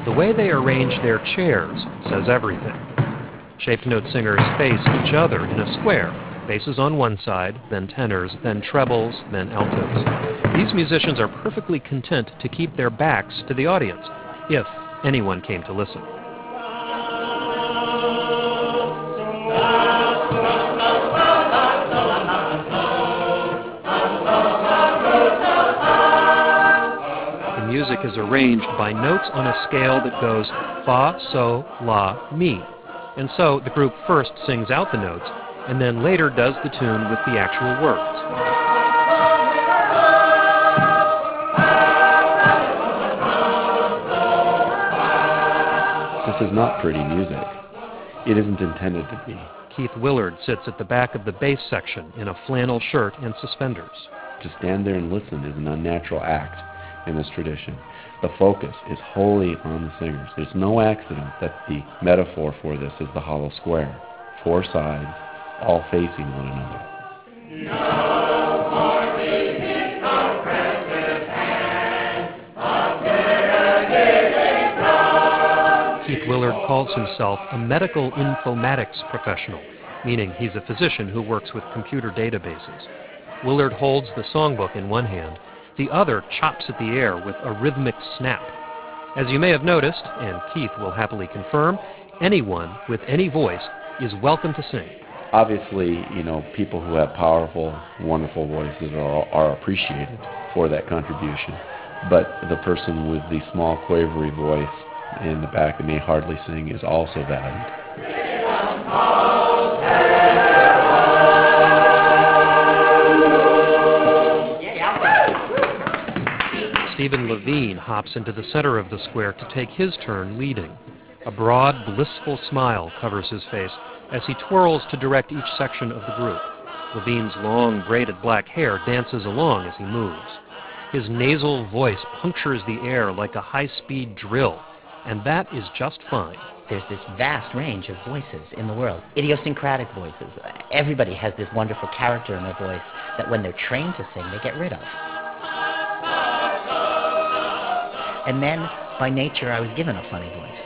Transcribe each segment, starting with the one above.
The way they arrange their chairs says everything. Shaped note singers face each other in a square. Basses on one side, then tenors, then trebles, then altos. These musicians are perfectly content to keep their backs to the audience, if anyone came to listen. The music is arranged by notes on a scale that goes fa, so, la, mi. And so the group first sings out the notes, and then later does the tune with the actual words. This is not pretty music. It isn't intended to be. Keith Willard sits at the back of the bass section in a flannel shirt and suspenders. To stand there and listen is an unnatural act in this tradition. The focus is wholly on the singers. There's no accident that the metaphor for this is the hollow square. Four sides, all facing one another. Keith Willard calls himself a medical informatics professional, meaning he's a physician who works with computer databases. Willard holds the songbook in one hand. The other chops at the air with a rhythmic snap. As you may have noticed, and Keith will happily confirm, anyone with any voice is welcome to sing. Obviously, people who have powerful, wonderful voices are appreciated for that contribution. But the person with the small, quavery voice in the back that may hardly sing is also valued. Stephen Levine hops into the center of the square to take his turn leading. A broad, blissful smile covers his face as he twirls to direct each section of the group. Levine's long, braided black hair dances along as he moves. His nasal voice punctures the air like a high-speed drill, and that is just fine. There's this vast range of voices in the world, idiosyncratic voices. Everybody has this wonderful character in their voice that when they're trained to sing, they get rid of. And then, by nature, I was given a funny voice.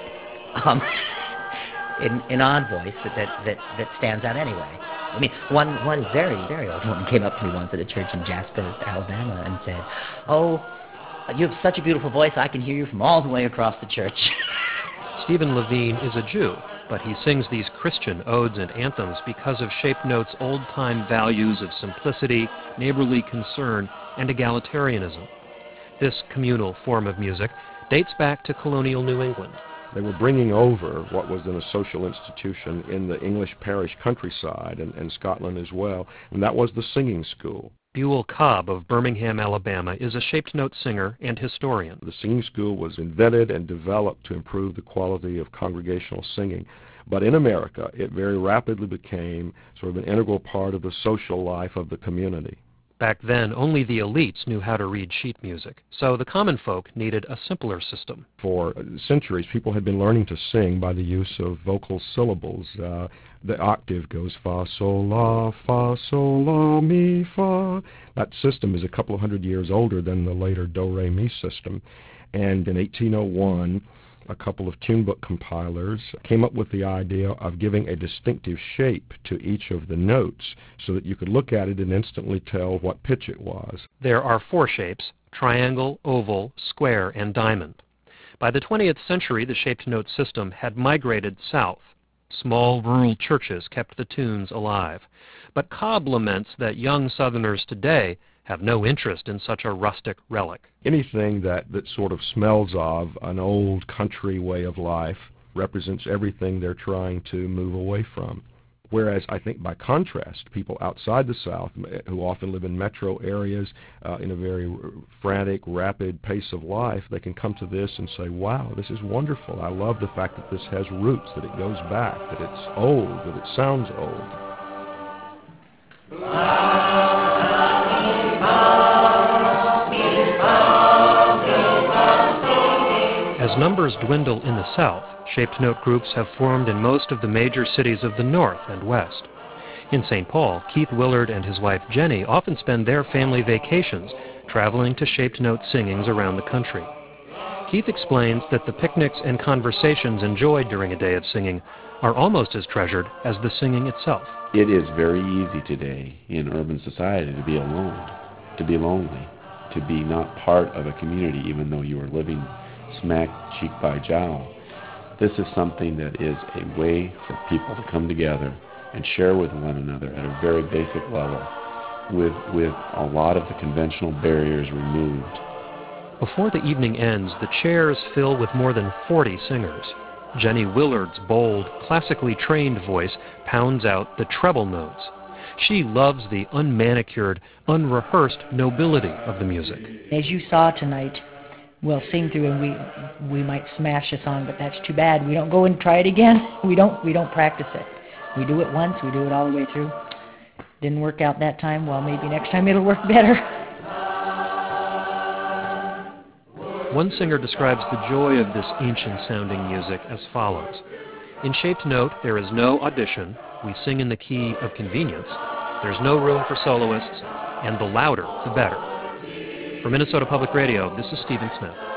An odd voice that stands out anyway. I mean, one very, very old woman came up to me once at a church in Jasper, Alabama, and said, "Oh, you have such a beautiful voice, I can hear you from all the way across the church." Stephen Levine is a Jew, but he sings these Christian odes and anthems because of Shaped Note's old-time values of simplicity, neighborly concern, and egalitarianism. This communal form of music dates back to colonial New England. They were bringing over what was then a social institution in the English parish countryside and Scotland as well, and that was the singing school. Buell Cobb of Birmingham, Alabama, is a Shaped Note singer and historian. The singing school was invented and developed to improve the quality of congregational singing. But in America, it very rapidly became sort of an integral part of the social life of the community. Back then, only the elites knew how to read sheet music, so the common folk needed a simpler system. For centuries, people had been learning to sing by the use of vocal syllables. The octave goes fa, sol, la, mi, fa. That system is a couple of hundred years older than the later do, re, mi system. And in 1801, a couple of tune book compilers came up with the idea of giving a distinctive shape to each of the notes so that you could look at it and instantly tell what pitch it was. There are four shapes: triangle, oval, square, and diamond. By the 20th century, the Shaped Note system had migrated south. Small rural churches kept the tunes alive. But Cobb laments that young Southerners today have no interest in such a rustic relic. Anything that sort of smells of an old country way of life represents everything they're trying to move away from. Whereas I think by contrast, people outside the South, who often live in metro areas in a very frantic, rapid pace of life, they can come to this and say, wow, this is wonderful. I love the fact that this has roots, that it goes back, that it's old, that it sounds old. As numbers dwindle in the South, Shaped Note groups have formed in most of the major cities of the North and West. In St. Paul, Keith Willard and his wife Jenny often spend their family vacations traveling to Shaped Note singings around the country. Keith explains that the picnics and conversations enjoyed during a day of singing are almost as treasured as the singing itself. It is very easy today in urban society to be alone, to be lonely, to be not part of a community even though you are living smack cheek by jowl. This is something that is a way for people to come together and share with one another at a very basic level with a lot of the conventional barriers removed. Before the evening ends, the chairs fill with more than 40 singers. Jenny Willard's bold, classically trained voice pounds out the treble notes. She loves the unmanicured, unrehearsed nobility of the music. As you saw tonight, we'll sing through and we might smash a song, but that's too bad. We don't go and try it again. We don't practice it. We do it once, we do it all the way through. Didn't work out that time, well, maybe next time it'll work better. One singer describes the joy of this ancient-sounding music as follows. In shaped note, there is no audition. We sing in the key of convenience. There's no room for soloists, and the louder, the better. For Minnesota Public Radio, this is Stephen Smith.